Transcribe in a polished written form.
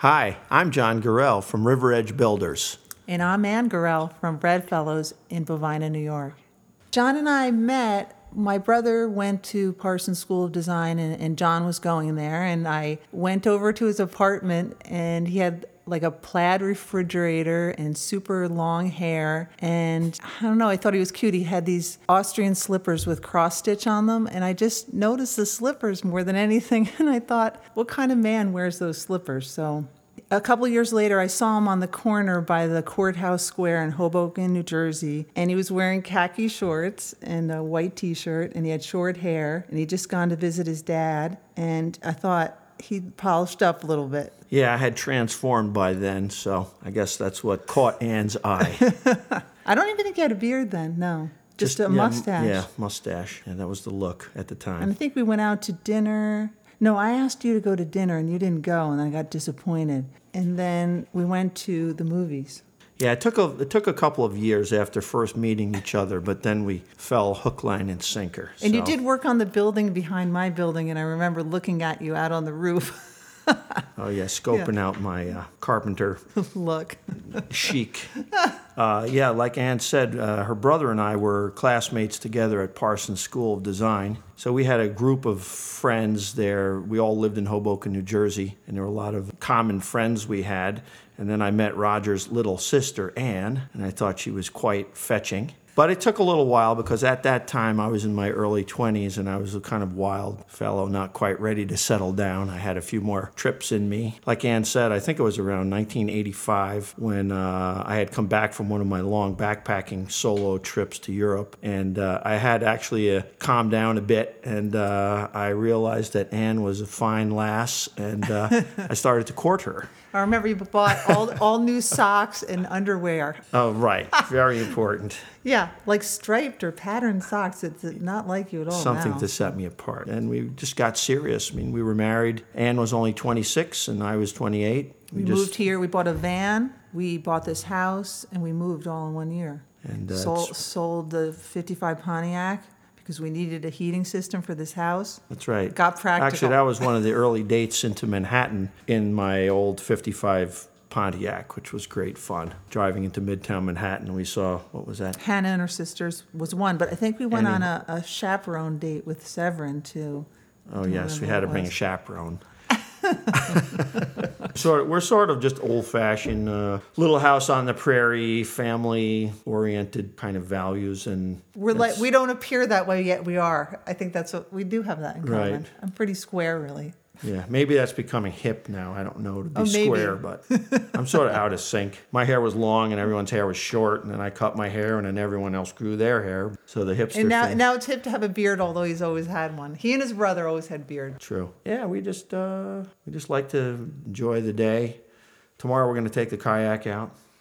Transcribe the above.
Hi, I'm John Gurrell from River Edge Builders. And I'm Ann Gurrell from Bread Fellows in Bovina, New York. John and I met. My brother went to Parsons School of Design, and John was going there. And I went over to his apartment, and he had like a plaid refrigerator and super long hair. And I don't know, I thought he was cute. He had these Austrian slippers with cross stitch on them. And I just noticed the slippers more than anything. And I thought, what kind of man wears those slippers? So a couple years later, I saw him on the corner by the Courthouse Square in Hoboken, New Jersey, and he was wearing khaki shorts and a white T-shirt, and he had short hair, and he'd just gone to visit his dad, and I thought he'd polished up a little bit. Yeah, I had transformed by then, so I guess that's what caught Ann's eye. I don't even think he had a beard then, no. Just a mustache. Yeah, mustache. Yeah, that was the look at the time. And I think we went out to dinner. No, I asked you to go to dinner, and you didn't go, and I got disappointed. And then we went to the movies. Yeah, it took a couple of years after first meeting each other, but then we fell hook, line, and sinker. And you did work on the building behind my building, and I remember looking at you out on the roof. Oh, yeah, scoping out my carpenter look. chic. Yeah, like Ann said, her brother and I were classmates together at Parsons School of Design. So we had a group of friends there. We all lived in Hoboken, New Jersey, and there were a lot of common friends we had. And then I met Roger's little sister, Ann, and I thought she was quite fetching. But it took a little while because at that time I was in my early 20s and I was a kind of wild fellow, not quite ready to settle down. I had a few more trips in me. Like Ann said, I think it was around 1985 when I had come back from one of my long backpacking solo trips to Europe. And I had actually calmed down a bit, and I realized that Ann was a fine lass, and I started to court her. I remember you bought all new socks and underwear. Oh, right. Very important. Yeah, like striped or patterned socks. It's not like you at all Something now. to set me apart. And we just got serious. I mean, we were married. Ann was only 26 and I was 28. We moved here. We bought a van. We bought this house, and we moved all in 1 year. And sold the 55 Pontiac because we needed a heating system for this house. That's right. Got practical. Actually, that was one of the early dates into Manhattan in my old 55 Pontiac, which was great fun. Driving into Midtown Manhattan, we saw, what was that? Hannah and her sisters was one, but I think we went on a chaperone date with Severin, too. Oh, yes, we had to bring a chaperone. We're sort of just old-fashioned, little house on the prairie, family-oriented kind of values, and we don't appear that way yet. We are. I think that's what we do have that in common. Right. I'm pretty square, really. Yeah, maybe that's becoming hip now. I don't know, to be maybe. square, but I'm sort of out of sync. My hair was long and everyone's hair was short, and then I cut my hair and then everyone else grew their hair. So the hipster And thing. now it's hip to have a beard, although he's always had one. He and his brother always had beard. True. Yeah, we just like to enjoy the day. Tomorrow we're going to take the kayak out.